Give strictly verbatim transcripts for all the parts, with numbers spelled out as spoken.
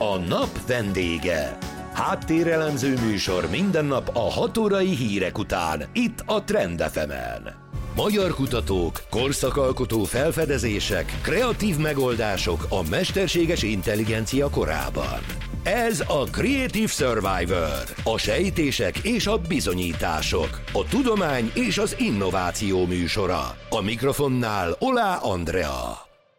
A nap vendége. Háttérelemző műsor minden nap a hat órai hírek után, itt a Trend ef emen. Magyar kutatók, korszakalkotó felfedezések, kreatív megoldások a mesterséges intelligencia korában. Ez a Creative Survivor, a sejtések és a bizonyítások, a tudomány és az innováció műsora. A mikrofonnál Olá Andrea.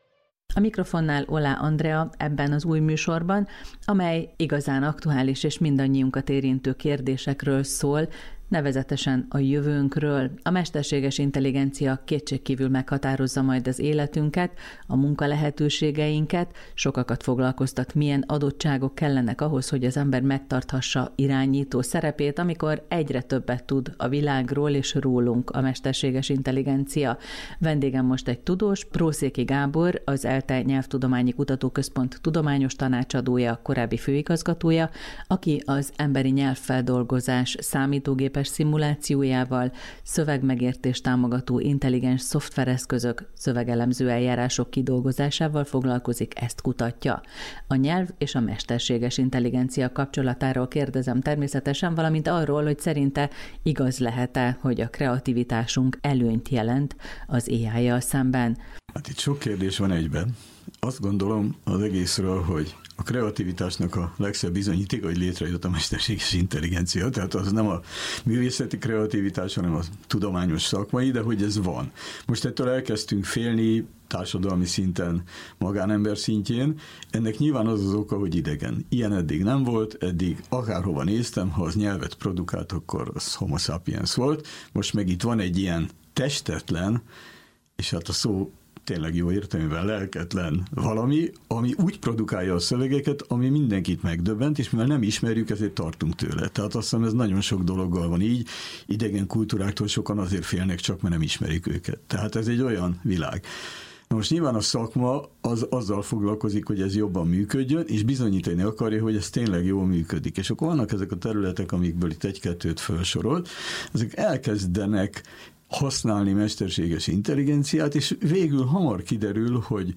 A mikrofonnál Olá Andrea ebben az új műsorban, amely igazán aktuális és mindannyiunkat érintő kérdésekről szól, nevezetesen a jövőnkről. A mesterséges intelligencia kétségkívül meghatározza majd az életünket, a munkalehetőségeinket, sokakat foglalkoztat, milyen adottságok kellenek ahhoz, hogy az ember megtarthassa irányító szerepét, amikor egyre többet tud a világról és rólunk a mesterséges intelligencia. Vendégem most egy tudós, Prószéki Gábor, az ELTE Nyelvtudományi Kutatóközpont tudományos tanácsadója, korábbi főigazgatója, aki az emberi nyelvfeldolgozás számítógépes szimulációjával, szövegmegértés támogató intelligens szoftvereszközök, szövegelemző eljárások kidolgozásával foglalkozik, ezt kutatja. A nyelv és a mesterséges intelligencia kapcsolatáról kérdezem természetesen, valamint arról, hogy szerinte igaz lehet-e, hogy a kreativitásunk előnyt jelent az á í-jal szemben. Hát itt sok kérdés van egyben. Azt gondolom az egészről, hogy a kreativitásnak a legszebb bizonyítéka, hogy létrejött a mesterséges intelligencia, tehát az nem a művészeti kreativitás, hanem a tudományos szakmai, de hogy ez van. Most ettől elkezdtünk félni társadalmi szinten, magánember szintjén. Ennek nyilván az az oka, hogy idegen. Ilyen eddig nem volt, eddig akárhova néztem, ha az nyelvet produkált, akkor az homo sapiens volt. Most meg itt van egy ilyen testetlen, és hát a szó tényleg jó értelemben lelketlen valami, ami úgy produkálja a szövegeket, ami mindenkit megdöbbent, és mivel nem ismerjük, ezért tartunk tőle. Tehát azt hiszem, ez nagyon sok dologgal van így. Idegen kultúráktól sokan azért félnek csak, mert nem ismerik őket. Tehát ez egy olyan világ. Na most nyilván a szakma az azzal foglalkozik, hogy ez jobban működjön, és bizonyítani akarja, hogy ez tényleg jól működik. És akkor vannak ezek a területek, amikből itt egy-kettőt felsorolt, ezek elkezdenek használni mesterséges intelligenciát, és végül hamar kiderül, hogy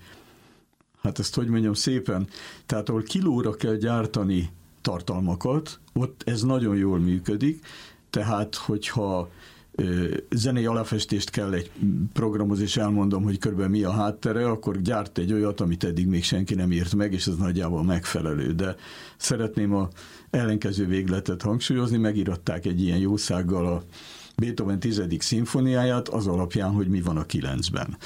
hát ezt hogy mondjam szépen, tehát ahol kilóra kell gyártani tartalmakat, ott ez nagyon jól működik, tehát hogyha ö, zenei alapfestést kell egy programhoz, és elmondom, hogy körülbelül mi a háttere, akkor gyárt egy olyat, amit eddig még senki nem írt meg, és ez nagyjából megfelelő, de szeretném a ellenkező végletet hangsúlyozni, megíratták egy ilyen jószággal a Beethoven tizedik szimfóniáját az alapján, hogy mi van a kilencben.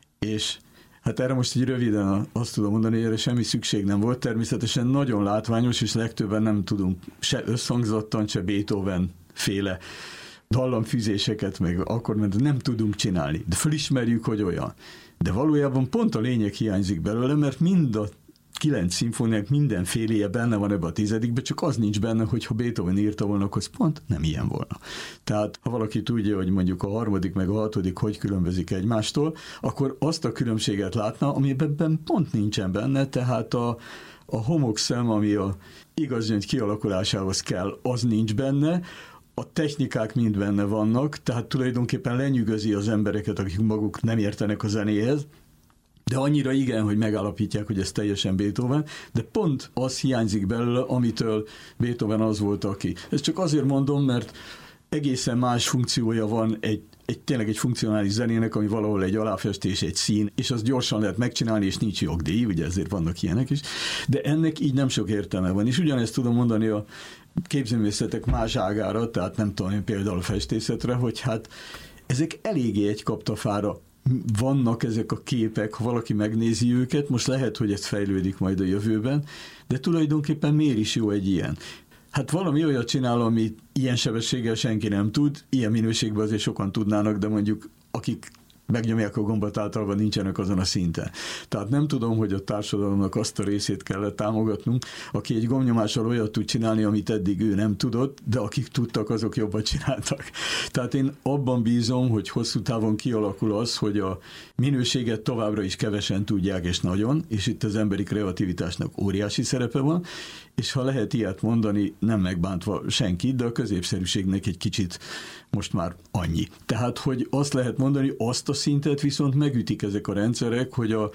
És hát erre most így röviden azt tudom mondani, hogy erre semmi szükség nem volt. Természetesen nagyon látványos, és legtöbben nem tudunk se összhangzottan, se Beethoven féle dallamfűzéseket, meg akkor nem tudunk csinálni. De fölismerjük, hogy olyan. De valójában pont a lényeg hiányzik belőle, mert mind a kilenc szimfóniák mindenféléje benne van ebbe a tizedikbe, csak az nincs benne, hogy ha Beethoven írta volna, akkor pont nem ilyen volna. Tehát ha valaki tudja, hogy mondjuk a harmadik meg a hatodik hogy különbözik egymástól, akkor azt a különbséget látna, ami ebben pont nincsen benne, tehát a, a homokszem, ami a igazgyöngy kialakulásához kell, az nincs benne, a technikák mind benne vannak, tehát tulajdonképpen lenyűgözi az embereket, akik maguk nem értenek a zenéhez, de annyira igen, hogy megállapítják, hogy ez teljesen Beethoven, de pont az hiányzik belőle, amitől Beethoven az volt, aki. Ezt csak azért mondom, mert egészen más funkciója van egy, egy tényleg egy funkcionális zenének, ami valahol egy aláfestés, egy szín, és azt gyorsan lehet megcsinálni, és nincs jogdíj, ugye ezért vannak ilyenek is, de ennek így nem sok értelme van. És ugyanezt tudom mondani a képzőművészetek más ágára, tehát nem tudom, például a festészetre, hogy hát ezek eléggé egy kaptafára vannak ezek a képek, ha valaki megnézi őket, most lehet, hogy ez fejlődik majd a jövőben, de tulajdonképpen miért is jó egy ilyen? Hát valami olyat csinál, amit ilyen sebességgel senki nem tud, ilyen minőségben azért sokan tudnának, de mondjuk akik megnyomják a gombot, általában nincsenek azon a szinten. Tehát nem tudom, hogy a társadalomnak azt a részét kellett támogatnunk, aki egy gombnyomással olyat tud csinálni, amit eddig ő nem tudott, de akik tudtak, azok jobban csináltak. Tehát én abban bízom, hogy hosszú távon kialakul az, hogy a minőséget továbbra is kevesen tudják, és nagyon, és itt az emberi kreativitásnak óriási szerepe van, és ha lehet ilyet mondani, nem megbántva senkit, de a középszerűségnek egy kicsit most már annyi. Tehát, hogy azt lehet mondani, azt a szintet viszont megütik ezek a rendszerek, hogy a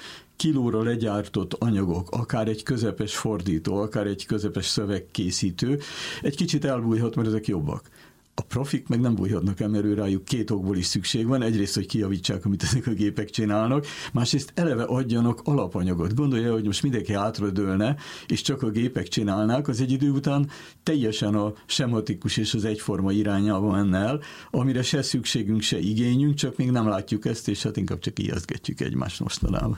kilóra legyártott anyagok, akár egy közepes fordító, akár egy közepes szövegkészítő, egy kicsit elbújhat, mert ezek jobbak. A profik meg nem bújhatnak el, mert rájuk két okból is szükség van. Egyrészt, hogy kijavítsák, amit ezek a gépek csinálnak, másrészt eleve adjanak alapanyagot. Gondolja, hogy most mindenki átradőlne, és csak a gépek csinálnák, az egy idő után teljesen a sematikus és az egyforma irányába menne el, amire se szükségünk, se igényünk, csak még nem látjuk ezt, és hát inkább csak ijesztgetjük egymást mostanában.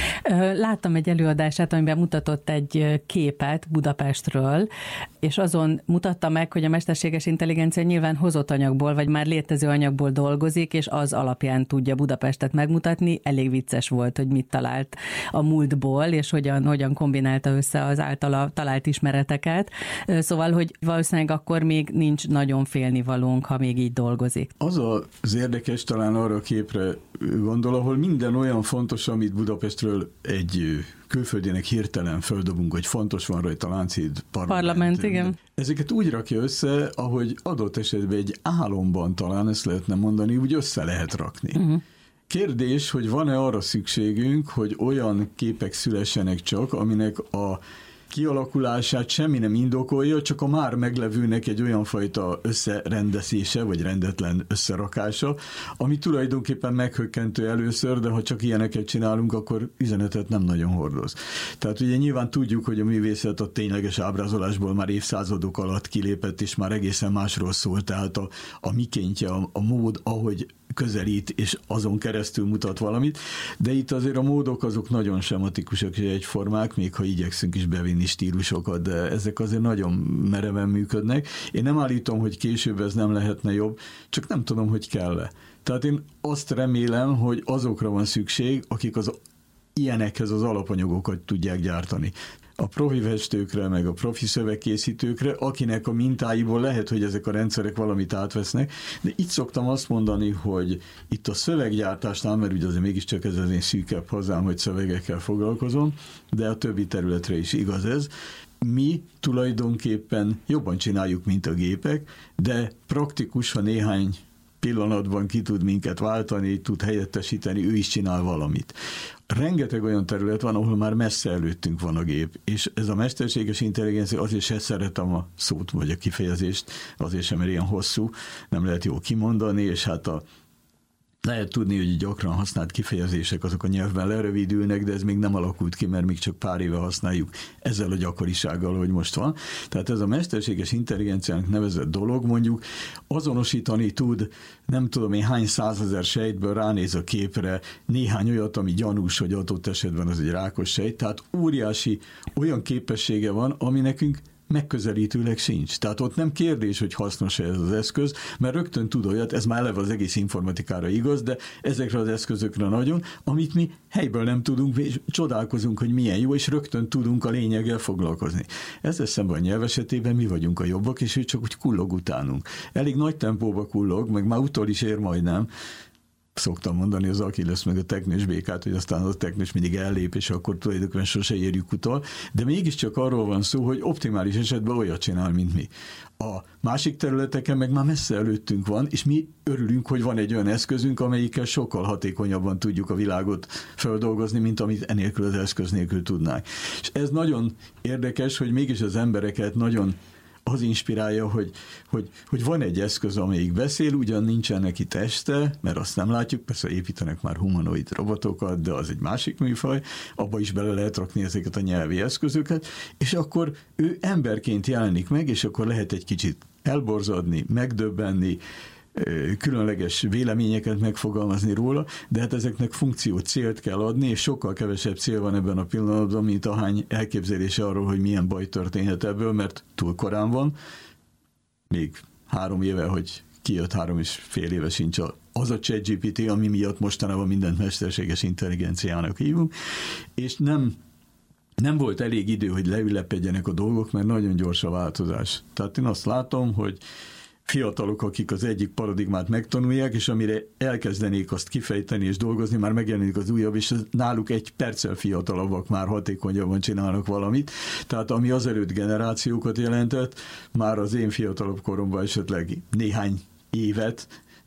Láttam egy előadását, amiben mutatott egy képet Budapestről, és azon mutatta meg, hogy a mesterséges intelligencia nyilván hozott anyagból, vagy már létező anyagból dolgozik, és az alapján tudja Budapestet megmutatni. Elég vicces volt, hogy mit talált a múltból, és hogyan, hogyan kombinálta össze az általa talált ismereteket. Szóval, hogy valószínűleg akkor még nincs nagyon félnivalónk, ha még így dolgozik. Az az érdekes, talán arra a képre gondol, ahol minden olyan fontos, amit Budapestről egy külföldinek hirtelen földobunk, hogy fontos van rajta a Lánchíd parlament. Parlament, igen. Ezeket úgy rakja össze, ahogy adott esetben egy álomban talán, ezt lehetne mondani, úgy össze lehet rakni. Uh-huh. Kérdés, hogy van-e arra szükségünk, hogy olyan képek szülessenek csak, aminek a kialakulását semmi nem indokolja, csak a már meglevőnek egy olyan fajta összerendezése, vagy rendetlen összerakása, ami tulajdonképpen meghökkentő először, de ha csak ilyeneket csinálunk, akkor üzenetet nem nagyon hordoz. Tehát ugye nyilván tudjuk, hogy a művészet a tényleges ábrázolásból már évszázadok alatt kilépett, és már egészen másról szól, tehát a, a mikéntje, a, a mód, ahogy közelít, és azon keresztül mutat valamit, de itt azért a módok azok nagyon sematikusak és egyformák, még ha igyekszünk is bevinni stílusokat, de ezek azért nagyon mereven működnek. Én nem állítom, hogy később ez nem lehetne jobb, csak nem tudom, hogy kell-e. Tehát én azt remélem, hogy azokra van szükség, akik az ilyenekhez az alapanyagokat tudják gyártani. A profi festőkre, meg a profi szövegkészítőkre, akinek a mintáiból lehet, hogy ezek a rendszerek valamit átvesznek, de itt szoktam azt mondani, hogy itt a szöveggyártásnál, mert ugye azért mégiscsak ez az én szűkebb hazám, hogy szövegekkel foglalkozom, de a többi területre is igaz ez. Mi tulajdonképpen jobban csináljuk, mint a gépek, de praktikus, ha néhány pillanatban ki tud minket váltani, tud helyettesíteni, ő is csinál valamit. Rengeteg olyan terület van, ahol már messze előttünk van a gép, és ez a mesterséges intelligencia, azért se szeretem a szót, vagy a kifejezést, azért sem, mert ilyen hosszú, nem lehet jól kimondani, és hát a lehet tudni, hogy gyakran használt kifejezések azok a nyelvben lerövidülnek, de ez még nem alakult ki, mert még csak pár éve használjuk ezzel a gyakorisággal, hogy most van. Tehát ez a mesterséges intelligenciának nevezett dolog mondjuk azonosítani tud, nem tudom én hány százezer sejtből, ránéz a képre néhány olyat, ami gyanús, hogy adott esetben az egy rákos sejt, tehát óriási olyan képessége van, ami nekünk megközelítőleg sincs. Tehát ott nem kérdés, hogy hasznos-e ez az eszköz, mert rögtön tud olyat, ez már eleve az egész informatikára igaz, de ezekre az eszközökre nagyon, amit mi helyből nem tudunk, és csodálkozunk, hogy milyen jó, és rögtön tudunk a lényeggel foglalkozni. Ezzel szemben a nyelv esetében mi vagyunk a jobbak, és ő csak úgy kullog utánunk. Elég nagy tempóba kullog, meg már utol is ér majdnem. Szoktam mondani az Achilles meg a teknős békát, hogy aztán a teknős mindig ellép, és akkor tulajdonképpen sose érjük utol, de mégiscsak arról van szó, hogy optimális esetben olyat csinál, mint mi. A másik területeken meg már messze előttünk van, és mi örülünk, hogy van egy olyan eszközünk, amelyikkel sokkal hatékonyabban tudjuk a világot feldolgozni, mint amit enélkül az eszköz nélkül tudnánk. És ez nagyon érdekes, hogy mégis az embereket nagyon az inspirálja, hogy, hogy, hogy van egy eszköz, amelyik beszél, ugyan nincsen neki teste, mert azt nem látjuk, persze építenek már humanoid robotokat, de az egy másik műfaj, abba is bele lehet rakni ezeket a nyelvi eszközöket, és akkor ő emberként jelenik meg, és akkor lehet egy kicsit elborzadni, megdöbbenni, különleges véleményeket megfogalmazni róla, de hát ezeknek funkció, célt kell adni, és sokkal kevesebb cél van ebben a pillanatban, mint ahány elképzelése arról, hogy milyen baj történhet ebből, mert túl korán van. Még három éve, hogy kijött, három és fél éve sincs az a ChatGPT, ami miatt mostanában mindent mesterséges intelligenciának hívunk, és nem Nem volt elég idő, hogy leülepedjenek a dolgok, mert nagyon gyors a változás. Tehát én azt látom, hogy fiatalok, akik az egyik paradigmát megtanulják, és amire elkezdenék azt kifejteni és dolgozni, már megjelenik az újabb, és náluk egy perccel fiatalabbak már hatékonyabban csinálnak valamit. Tehát ami azelőtt generációkat jelentett, már az én fiatalabb koromban esetleg néhány évet,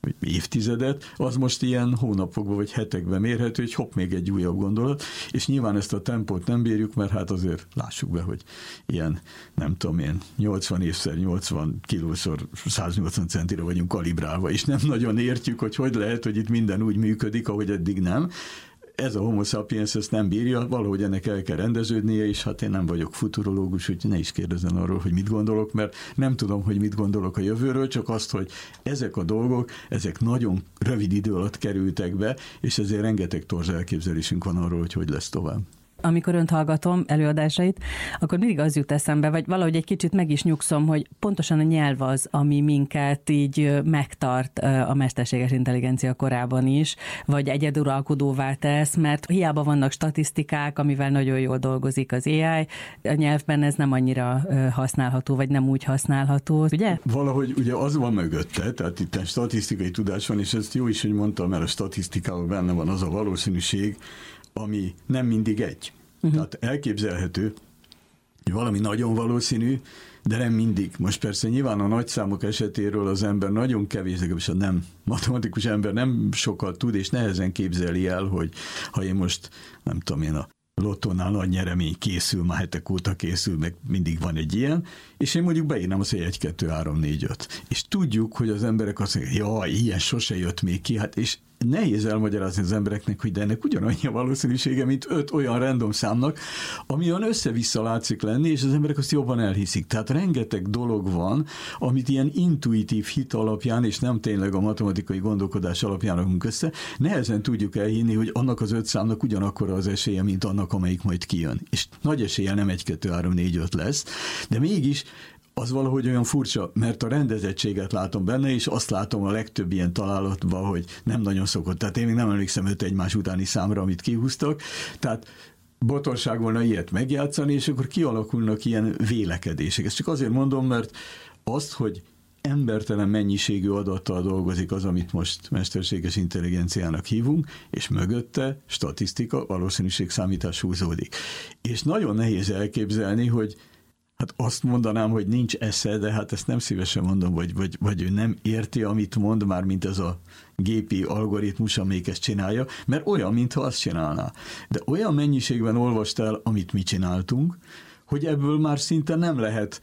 évtizedet, az most ilyen hónapokban vagy hetekben mérhető, hogy hopp, még egy újabb gondolat, és nyilván ezt a tempót nem bírjuk, mert hát azért lássuk be, hogy ilyen, nem tudom én, nyolcvan évszer nyolcvan kilószor száznyolcvan centire vagyunk kalibrálva, és nem nagyon értjük, hogy hogy lehet, hogy itt minden úgy működik, ahogy eddig nem. Ez a homo sapiens ezt nem bírja, valahogy ennek el kell rendeződnie, és hát én nem vagyok futurológus, úgyhogy ne is kérdezzen arról, hogy mit gondolok, mert nem tudom, hogy mit gondolok a jövőről, csak azt, hogy ezek a dolgok, ezek nagyon rövid idő alatt kerültek be, és ezért rengeteg torz elképzelésünk van arról, hogy hogy lesz tovább. Amikor önt hallgatom, előadásait, akkor mindig az jut eszembe, vagy valahogy egy kicsit meg is nyugszom, hogy pontosan a nyelv az, ami minket így megtart a mesterséges intelligencia korában is, vagy egyeduralkodóvá tesz, mert hiába vannak statisztikák, amivel nagyon jól dolgozik az á i, a nyelvben ez nem annyira használható, vagy nem úgy használható, ugye? Valahogy ugye az van mögötte, tehát itt statisztikai tudás van, és ezt jó is, hogy mondtam, mert a statisztikában benne van az a valószínűség, ami nem mindig egy. Uh-huh. Tehát elképzelhető, hogy valami nagyon valószínű, de nem mindig. Most persze nyilván a nagyszámok esetéről az ember nagyon kevés, és a nem matematikus ember nem sokat tud, és nehezen képzeli el, hogy ha én most, nem tudom én, a lottónál nagy nyeremény készül, már hetek óta készül, meg mindig van egy ilyen, és én mondjuk beírnám azt, hogy egy, kettő, három, négy, öt. És tudjuk, hogy az emberek azt mondják, jaj, ilyen sose jött még ki, hát és nehéz elmagyarázni az embereknek, hogy de ennek ugyanannyi a valószínűsége, mint öt olyan random számnak, ami olyan össze-vissza látszik lenni, és az emberek azt jobban elhiszik. Tehát rengeteg dolog van, amit ilyen intuitív hit alapján, és nem tényleg a matematikai gondolkodás alapján rakunk össze, nehezen tudjuk elhinni, hogy annak az öt számnak ugyanakkora az esélye, mint annak, amelyik majd kijön. És nagy esélye nem egy, kettő, három, négy, öt lesz, de mégis az valahogy olyan furcsa, mert a rendezettséget látom benne, és azt látom a legtöbb ilyen találatban, hogy nem nagyon szokott. Tehát én még nem emlékszem öt egymás utáni számra, amit kihúztak. Tehát botorság volna ilyet megjátszani, és akkor kialakulnak ilyen vélekedések. Ezt csak azért mondom, mert azt, hogy embertelen mennyiségű adattal dolgozik az, amit most mesterséges intelligenciának hívunk, és mögötte statisztika, valószínűségszámítás húzódik. És nagyon nehéz elképzelni, hogy hát azt mondanám, hogy nincs esze, de hát ezt nem szívesen mondom, vagy, vagy, vagy ő nem érti, amit mond, már mint ez a gépi algoritmus, amelyik ezt csinálja, mert olyan, mintha azt csinálná. De olyan mennyiségben olvast el, amit mi csináltunk, hogy ebből már szinte nem lehet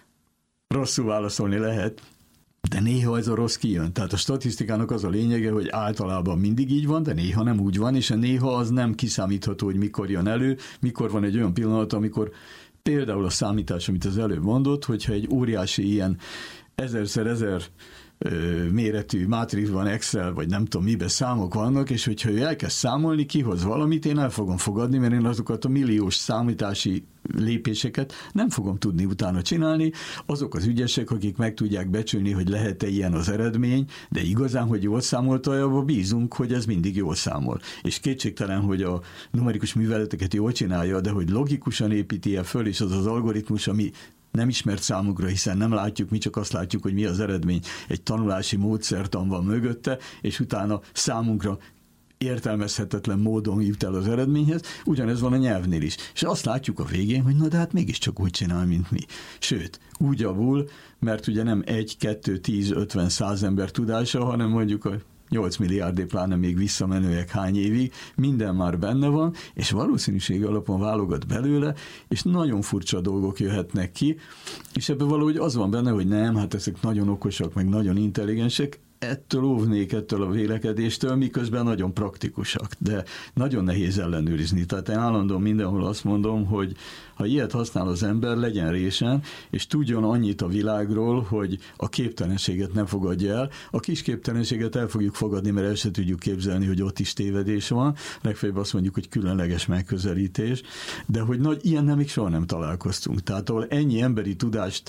rosszul válaszolni lehet, de néha ez a rossz kijön. Tehát a statisztikának az a lényege, hogy általában mindig így van, de néha nem úgy van, és a néha az nem kiszámítható, hogy mikor jön elő, mikor van egy olyan pillanat, amikor például a számítás, amit az előbb mondott, hogyha egy óriási ilyen ezerszer ezer méretű mátrixban Excel, vagy nem tudom miben számok vannak, és hogyha ő elkezd számolni, kihoz valamit, én el fogom fogadni, mert én azokat a milliós számítási lépéseket nem fogom tudni utána csinálni. Azok az ügyesek, akik meg tudják becsülni, hogy lehet-e ilyen az eredmény, de igazán, hogy jól számolta, abban bízunk, hogy ez mindig jól számol. És kétségtelen, hogy a numerikus műveleteket jól csinálja, de hogy logikusan építi-e föl, és az az algoritmus, ami nem ismert számukra, hiszen nem látjuk, mi csak azt látjuk, hogy mi az eredmény. Egy tanulási módszertan van mögötte, és utána számunkra értelmezhetetlen módon jut el az eredményhez, ugyanez van a nyelvnél is. És azt látjuk a végén, hogy na de hát mégiscsak úgy csinál, mint mi. Sőt, úgy javul, mert ugye nem egy, kettő, tíz, ötven, száz ember tudása, hanem mondjuk a nyolc milliárdé, pláne még visszamenőek hány évig, minden már benne van, és valószínűség alapon válogat belőle, és nagyon furcsa dolgok jöhetnek ki, és ebben valahogy az van benne, hogy nem, hát ezek nagyon okosak, meg nagyon intelligensek, ettől óvnék, ettől a vélekedéstől, miközben nagyon praktikusak, de nagyon nehéz ellenőrizni. Tehát én állandóan mindenhol azt mondom, hogy ha ilyet használ az ember, legyen résen, és tudjon annyit a világról, hogy a képtelenséget nem fogadja el. A kis képtelenséget el fogjuk fogadni, mert el se tudjuk képzelni, hogy ott is tévedés van. Legfeljebb azt mondjuk, hogy különleges megközelítés, de hogy nagy, ilyen nem még soha nem találkoztunk. Tehát ahol ennyi emberi tudást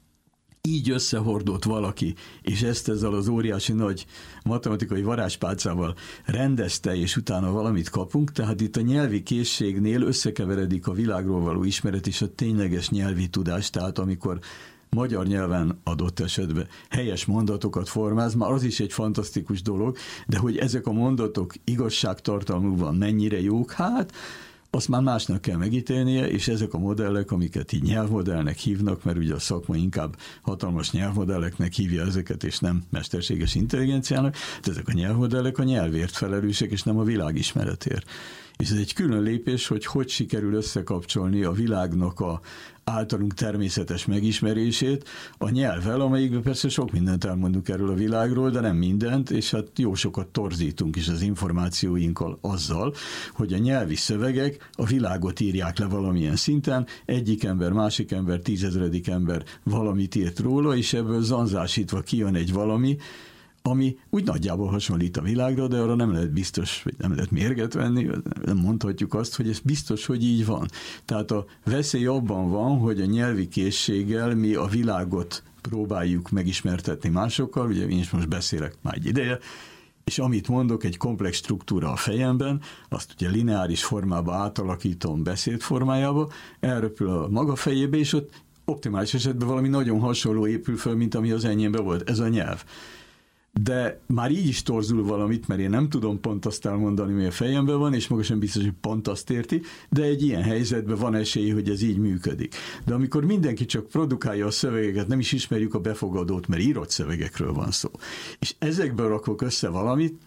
így összehordott valaki, és ezt ezzel az óriási nagy matematikai varázspálcával rendezte, és utána valamit kapunk, tehát itt a nyelvi készségnél összekeveredik a világról való ismeret és a tényleges nyelvi tudás, tehát amikor magyar nyelven adott esetben helyes mondatokat formáz, már az is egy fantasztikus dolog, de hogy ezek a mondatok igazságtartalmúban mennyire jók, hát azt már másnak kell megítélnie, és ezek a modellek, amiket így nyelvmodellnek hívnak, mert ugye a szakma inkább hatalmas nyelvmodelleknek hívja ezeket, és nem mesterséges intelligenciának, de ezek a nyelvmodellek a nyelvért felelősek, és nem a világismeretért. És ez egy külön lépés, hogy hogy sikerül összekapcsolni a világnak a általunk természetes megismerését a nyelvvel, amelyikben persze sok mindent elmondunk erről a világról, de nem mindent, és hát jó sokat torzítunk is az információinkkal azzal, hogy a nyelvi szövegek a világot írják le valamilyen szinten, egyik ember, másik ember, tízezredik ember valamit írt róla, és ebből zanzásítva kijön egy valami, ami úgy nagyjából hasonlít a világra, de arra nem lehet biztos, vagy nem lehet mérget venni, nem mondhatjuk azt, hogy ez biztos, hogy így van. Tehát a veszély abban van, hogy a nyelvi készséggel mi a világot próbáljuk megismertetni másokkal, ugye én is most beszélek már egy ideje, és amit mondok, egy komplex struktúra a fejemben, azt ugye lineáris formába átalakítom beszédformájába, elröpül a maga fejébe, és ott optimális esetben valami nagyon hasonló épül föl, mint ami az enyémben volt. Ez a nyelv. De már így is torzul valamit, mert én nem tudom pont azt elmondani, mi a fejemben van, és maga sem biztos, hogy pont azt érti, de egy ilyen helyzetben van esély, hogy ez így működik. De amikor mindenki csak produkálja a szövegeket, nem is ismerjük a befogadót, mert írott szövegekről van szó. És ezekből rakok össze valamit,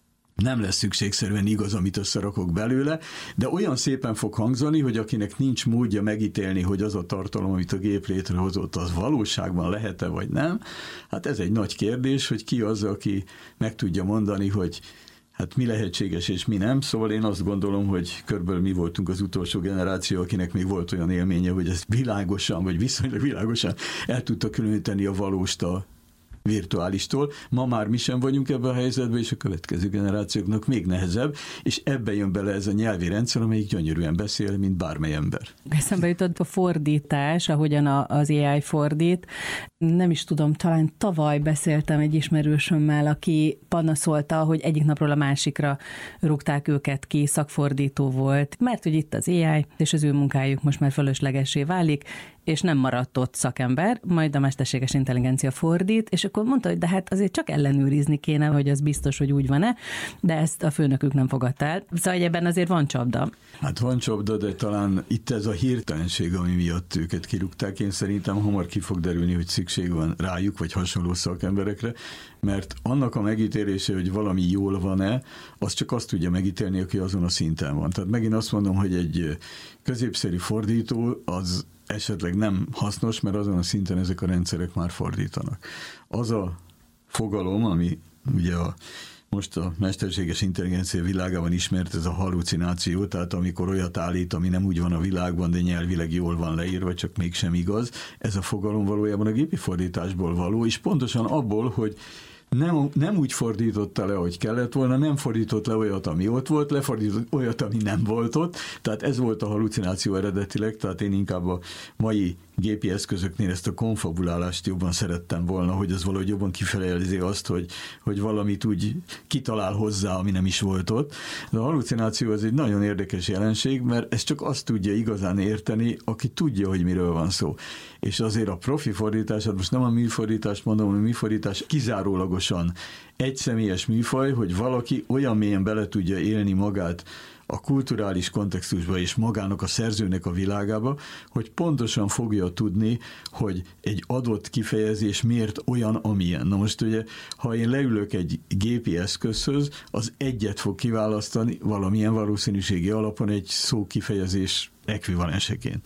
nem lesz szükségszerűen igaz, amit összerakok belőle, de olyan szépen fog hangzani, hogy akinek nincs módja megítélni, hogy az a tartalom, amit a gép létrehozott, az valóságban lehet-e vagy nem, hát ez egy nagy kérdés, hogy ki az, aki meg tudja mondani, hogy hát mi lehetséges és mi nem. Szóval én azt gondolom, hogy körülbelül mi voltunk az utolsó generáció, akinek még volt olyan élménye, hogy ezt világosan, vagy viszonylag világosan el tudta különíteni a valóst a virtuálistól. Ma már mi sem vagyunk ebben a helyzetben, és a következő generációknak még nehezebb, és ebbe jön bele ez a nyelvi rendszer, amelyik gyönyörűen beszél, mint bármely ember. Eszembe jutott a fordítás, ahogyan az á i fordít. Nem is tudom, talán tavaly beszéltem egy ismerősömmel, aki panaszolta, hogy egyik napról a másikra rúgták őket ki, szakfordító volt, mert hogy itt az á i, és az ő munkájuk most már fölöslegessé válik, és nem maradt ott szakember, majd a mesterséges intelligencia fordít, és akkor mondta, hogy de hát azért csak ellenőrizni kéne, hogy az biztos, hogy úgy van-e, de ezt a főnökük nem fogadta el. Szóval ebben azért van csapda. Hát van csapda, de talán itt ez a hirtelenség, ami miatt őket kirúgták. Én szerintem hamar ki fog derülni, hogy szükség van rájuk, vagy hasonló szakemberekre, mert annak a megítélése, hogy valami jól van-e, az csak azt tudja megítélni, aki azon a szinten van. Tehát megint azt mondom, hogy egy középszerű fordító az esetleg nem hasznos, mert azon a szinten ezek a rendszerek már fordítanak. Az a fogalom, ami ugye a, most a mesterséges intelligencia világában ismert, ez a hallucináció, tehát amikor olyat állít, ami nem úgy van a világban, de nyelvileg jól van leírva, csak mégsem igaz, ez a fogalom valójában a gépi fordításból való, és pontosan abból, hogy Nem, nem úgy fordította le, hogy kellett volna, nem fordított le olyat, ami ott volt, lefordított olyat, ami nem volt ott. Tehát ez volt a hallucináció eredetileg, tehát én inkább a mai gépi eszközöknél ezt a konfabulálást jobban szerettem volna, hogy az valahogy jobban kifejezi azt, hogy, hogy valamit úgy kitalál hozzá, ami nem is volt ott. De a hallucináció az egy nagyon érdekes jelenség, mert ez csak azt tudja igazán érteni, aki tudja, hogy miről van szó. És azért a profi fordítás, hát most nem a műfordítást mondom, a műfordítás kizárólagosan egyszemélyes műfaj, hogy valaki olyan mélyen bele tudja élni magát a kulturális kontextusba és magának a szerzőnek a világába, hogy pontosan fogja tudni, hogy egy adott kifejezés miért olyan, amilyen. Na most ugye, ha én leülök egy gépi eszközhöz, az egyet fog kiválasztani valamilyen valószínűségi alapon egy szó kifejezés ekvivalenseként.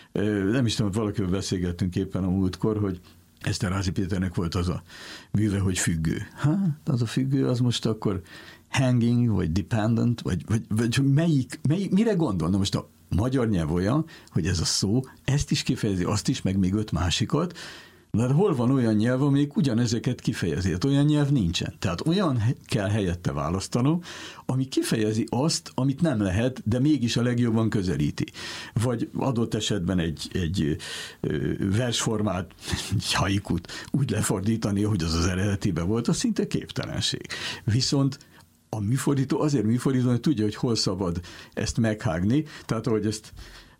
Nem is tudom, hogy valakivel beszélgettünk éppen a múltkor, hogy Eszterházy Péternek volt az a műve, hogy függő. Hát, az a függő, az most akkor hanging, vagy dependent, vagy, vagy, vagy melyik, melyik, mire gondol? Na most a magyar nyelv olyan, hogy ez a szó ezt is kifejezi, azt is, meg még öt másikat, de hol van olyan nyelv, amelyik ugyanezeket kifejezi? Hát olyan nyelv nincsen. Tehát olyan kell helyette választanom, ami kifejezi azt, amit nem lehet, de mégis a legjobban közelíti. Vagy adott esetben egy, egy versformát, egy haikut úgy lefordítani, hogy az az eredetiben volt, az szinte képtelenség. Viszont a műfordító azért műfordító, hogy tudja, hogy hol szabad ezt meghágni. Tehát, ahogy ezt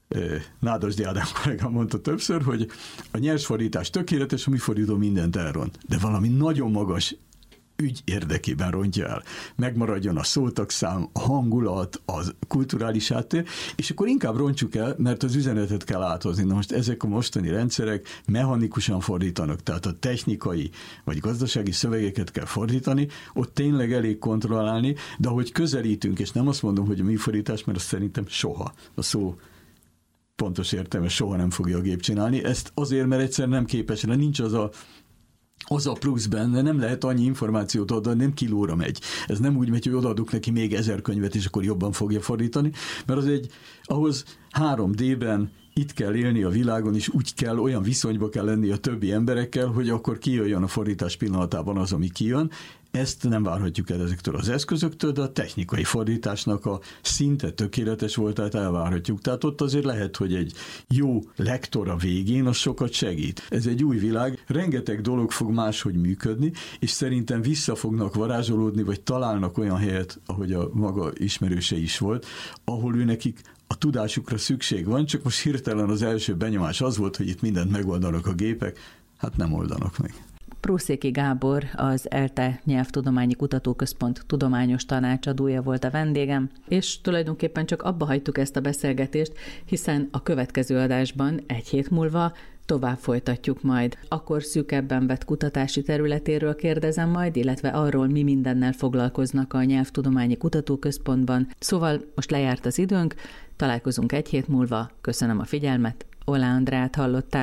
Nádasdy Ádám kollégám mondta többször, hogy a nyersfordítás tökéletes, a műfordító mindent elront. De valami nagyon magas ügy érdekében rontja el. Megmaradjon a szótagszám, a hangulat, az kulturális háttér, és akkor inkább rontsuk el, mert az üzenetet kell áthozni. Na most ezek a mostani rendszerek mechanikusan fordítanak, tehát a technikai vagy gazdasági szövegeket kell fordítani, ott tényleg elég kontrollálni, de ahogy közelítünk, és nem azt mondom, hogy a műfordítás, mert azt szerintem soha. A szó pontos értelme soha nem fogja a gép csinálni. Ezt azért, mert egyszer nem képes, de nincs az a az a plusz benne, nem lehet annyi információt adni, nem kilóra megy. Ez nem úgy megy, hogy odaadok neki még ezer könyvet, és akkor jobban fogja fordítani, mert az egy, ahhoz három dében itt kell élni a világon, és úgy kell, olyan viszonyba kell lenni a többi emberekkel, hogy akkor kijöjjön a fordítás pillanatában az, ami kijön. Ezt nem várhatjuk el ezektől az eszközöktől, de a technikai fordításnak a szinte tökéletes voltát elvárhatjuk. Tehát ott azért lehet, hogy egy jó lektor a végén az sokat segít. Ez egy új világ, rengeteg dolog fog máshogy működni, és szerintem vissza fognak varázsolódni, vagy találnak olyan helyet, ahogy a maga ismerőse is volt, ahol ő nekik a tudásukra szükség van, csak most hirtelen az első benyomás az volt, hogy itt mindent megoldanak a gépek, hát nem oldanak meg. Prószéki Gábor, az ELTE Nyelvtudományi Kutatóközpont tudományos tanácsadója volt a vendégem, és tulajdonképpen csak abba hagytuk ezt a beszélgetést, hiszen a következő adásban egy hét múlva tovább folytatjuk majd. Akkor szűkebben vett kutatási területéről kérdezem majd, illetve arról, mi mindennel foglalkoznak a Nyelvtudományi Kutatóközpontban. Szóval most lejárt az időnk, találkozunk egy hét múlva. Köszönöm a figyelmet, Oláh Andreát hallották.